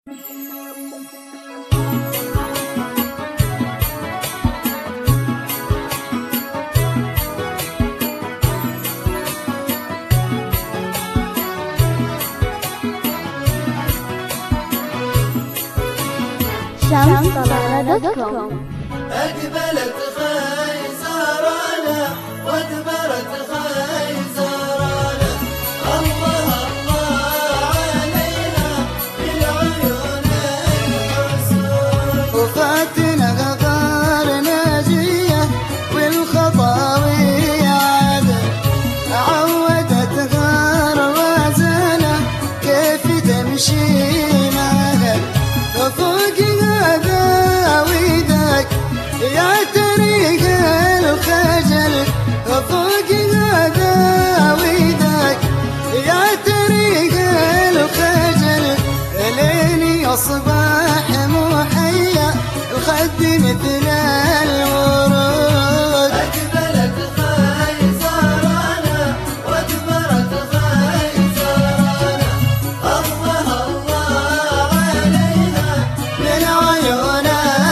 shamstalala.com. أقبلت خيزرانة وادبرت خيزرانة، الله الله علينا بالعيون الحسود. وفاتنا غار ناجية والخطاوي عادة، عودت غار وزانة كيف تمشي معها، فوق هذا وذاك يا طريق الخجل، فوق هذا وذاك يا طريق الخجل، لين يصبح محيا الخد مثل الورود. أقبلت خيزرانة وادبرت خيزرانة، الله الله علينا من عيون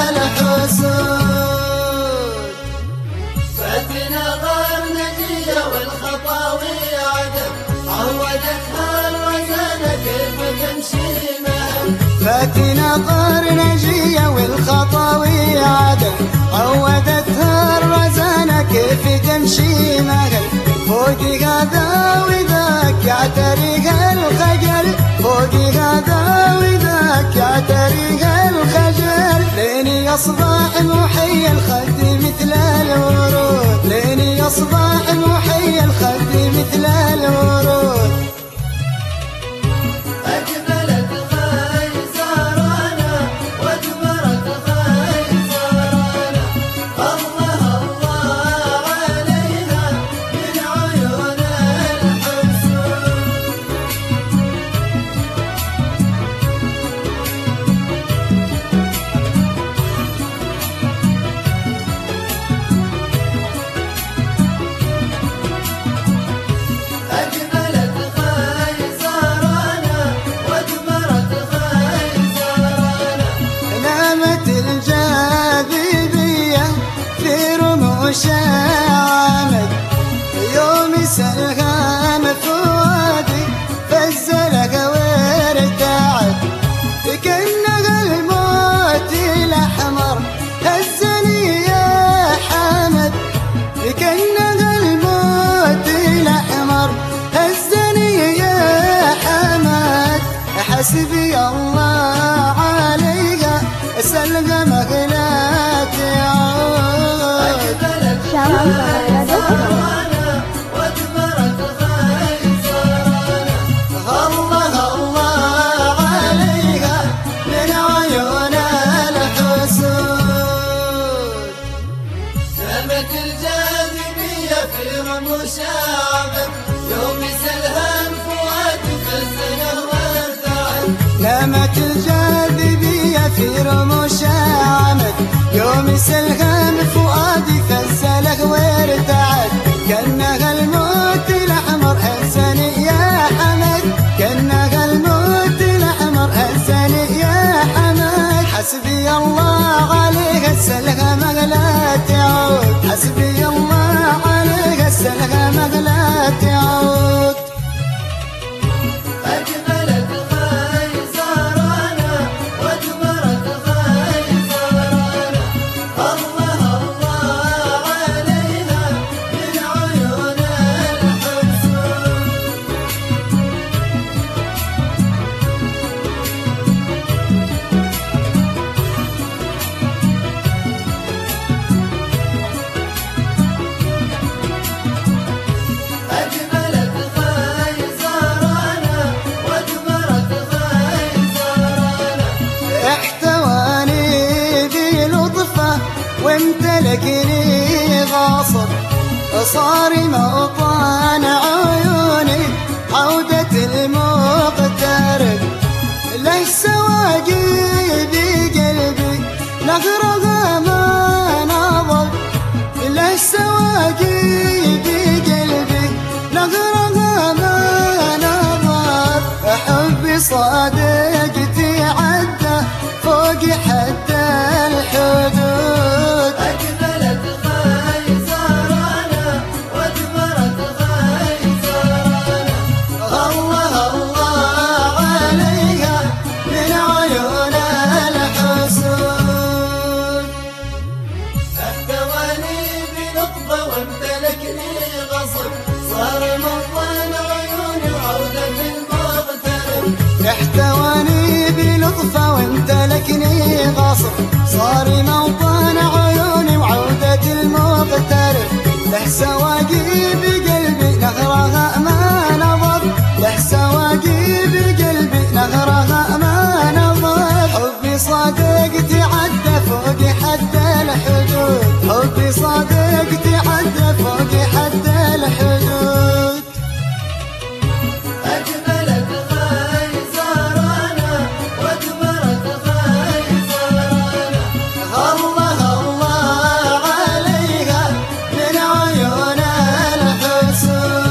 الحسود. فاتنا غار نجية والخطاوي عدم، عودتها الوزانة كيف تمشي معها. فاتنا غار نجية والخطاوي عدم، عودتها الرزانة كيف تمشي معها، فوق هذا وذاك يا طريق الخجل، فوق هذا وذاك يا طريق الخجل، لين يصبح محيا الخد مثل الورود، لين يصبح محيا الخد مثل الورود. أقبلت خيزرانة وادبرت خيزرانة، الله الله علينا من عيون الحسود. أقبلت خيزرانة وادبرت خيزرانة، نامت الجاذبية في رموش عامد، يوم سلغام فؤادي فزلق وارتعد، كأنها الموت الأحمر هزني يا حامد، كأنها الموت الأحمر هزني يا حمد، حسبي الله عليها سلقى مغلات يعود. أقبلت shamstalala.com. وادبرت خيزرانة، الله الله عليها من عيون الحسود. سمت الجاذبية في رموش عبد، يوم سلها الفؤاد فزنه وارتعد. نامت الجاذبية في رموش عمد، يوم سلغام فؤادي فزلق وارتعد، كأنها الموت الأحمر هزني يا حمد، كأنها الموت الأحمر هزني يا حمد، حسبي الله عليها السلغة مغلا تعود، حسبي الله عليها السلغة مغلا تعود. أقبلت خيزرانة وادبرت خيزرانة، الله الله علينا من عيون الحسود. أقبلت خيزرانة وادبرت خيزرانة، احتواني بلطفه وامتلكني غاصب، صار موطن عيوني عودة المغترب، له سواقي بقلبي نغرها ما نضب، له سواقي بقلبي نغرها ما نضب، حبي صادقتي عد جواني بلطفه وامتلكني غاصب، صار موطن عيوني وعودة المغترب، له سواقي بقلبي نهرها ما نضب، له سواقي بقلبي نهرها ما نضب. حبي صادق تعدى فوق حد الحدود، حبي صادق تعدى فوق حد الحدود. أجملت خيزرانا وأجمرت خيزرانا، الله الله عليها من عيون الحسود.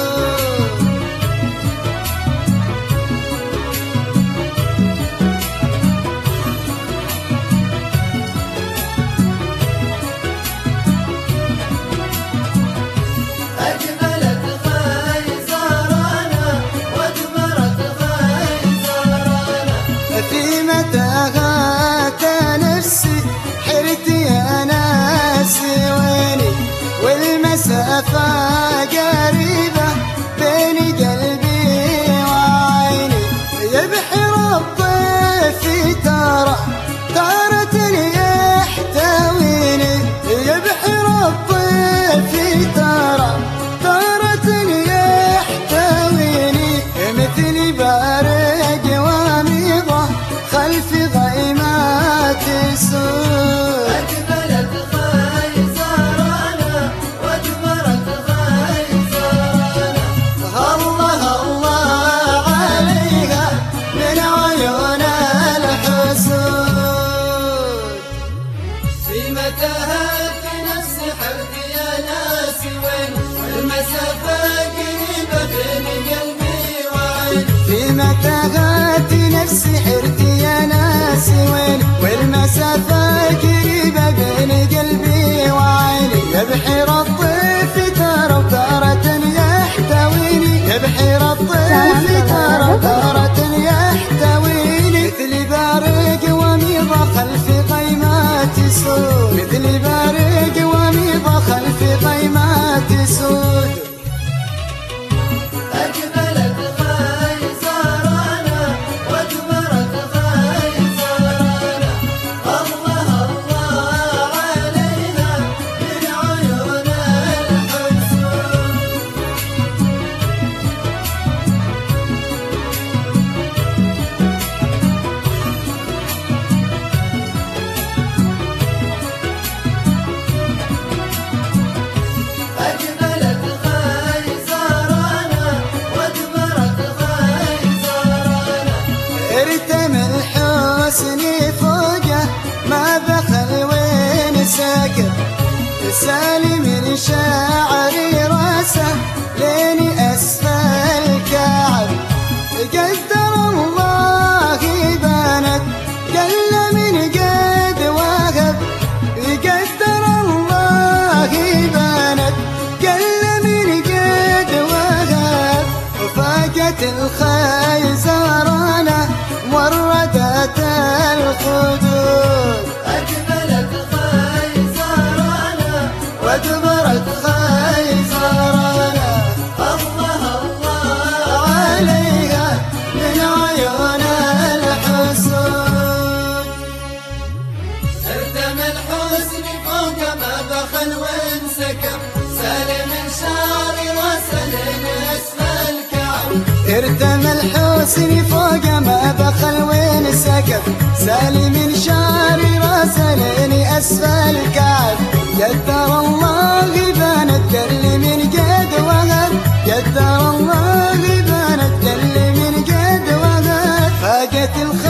أجملت خيزرانا وأجمرت خيزرانا، في متاهات نفسي حرت يا ناسي ويني، والمسافة قريبة بين قلبي وعيني. يا بحر الطيف ترى تارة يحتويني، يا بحر الطيف ترى تارة يحتويني، مثل بارق وميضة خلف غيمات سود. أجملت خيزرانا وأجمرت خيزرانا، الله الله عليها من عيون الحسود. في متاهات نفسي حرت يا ناسي وين، والمسافة قريبة بين قلبي وعين. في متاهات نفسي حرت يا ناسي وين، والمسافة قريبة بين قلبي وعيني. يا بحير الطيف ترى تارة يحتويني، يا بحير الطيف ترى تارة يحتويني، مثل بارق وميضة خلف قيمات سود، مثل بارق وميضة خلف قيمات سود. أجملت خيزرانا وأجمرت خيزرانا، الله الله عليها من عيون الحسود. أجملت خيزرانا وأجمرت خيزرانا، ارتم الحسن فوقه ما بخل وين ساكن، سالم من شعري راسه لين اسفل الكعب. قدر الله بانت قل من قد وهب، قدر الله بانت قل من قد وهب. وفاقت الخيزرانة وردت الخدود، أجملت خيزرانا وادبرت خيزرانة. الله الله عليها من عيون الحسود. ارتمى الحسن فوق ما بخل وانسكب، سالم شعري وسلم أسفل الكعب. ارتمى الحسن فوق ما بخل وين سكب، سالي من شعري راسه لين اسفل الكعب. قدر الله بانت دل من قد وهب، قدر الله بانت دل من قد وهب. فاقت